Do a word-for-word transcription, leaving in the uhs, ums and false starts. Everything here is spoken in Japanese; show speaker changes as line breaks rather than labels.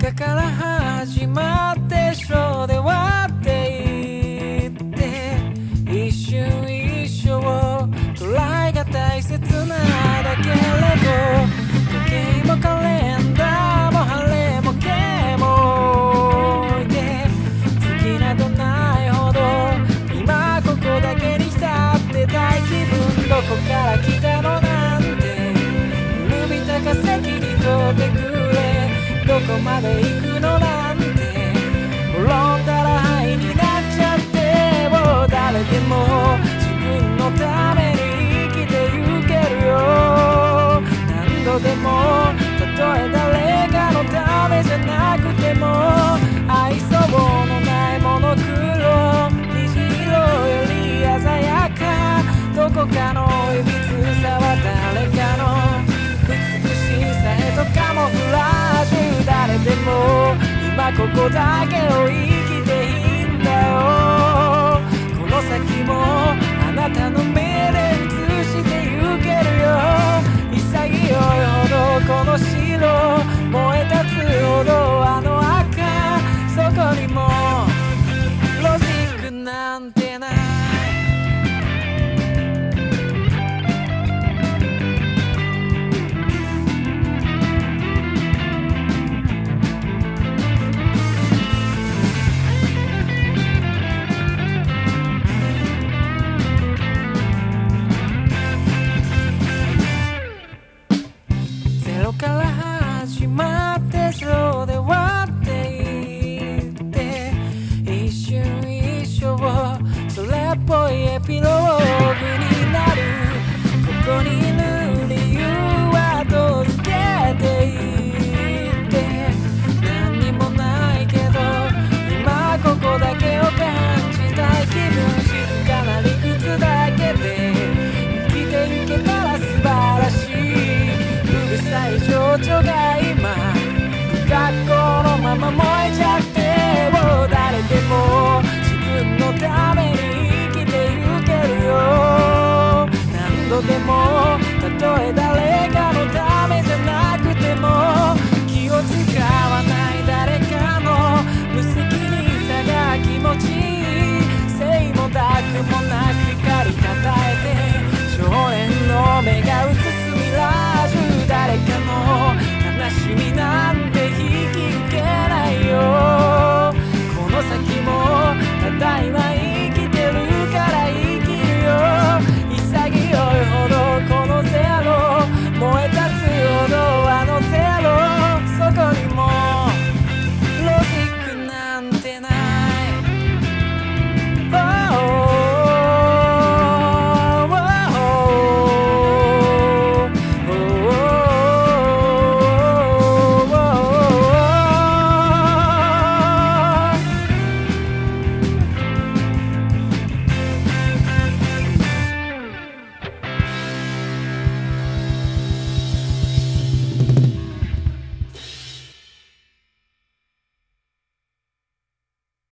かから始まって章で割っていって一瞬一生トライが大切なだけれど時計もカレンダーも晴れも毛も置いて次などないほど今ここだけに浸ってたい気分どこから来たのなんて古びた化石にとってくれどこまで行くのなんて転んだら灰になっちゃってもう誰でも自分のために生きてゆけるよ何度でもたとえ誰かのためじゃなくても愛想のないモノクロ虹色より鮮やかどこかのいびつさは誰かの美しさへとカモフラージュ誰でも今ここだけを生きていいんだよこの先もあなたの目で映してゆけるよ潔いほどこの白燃え立つほどあの赤そこにもロジックなんてないゼロから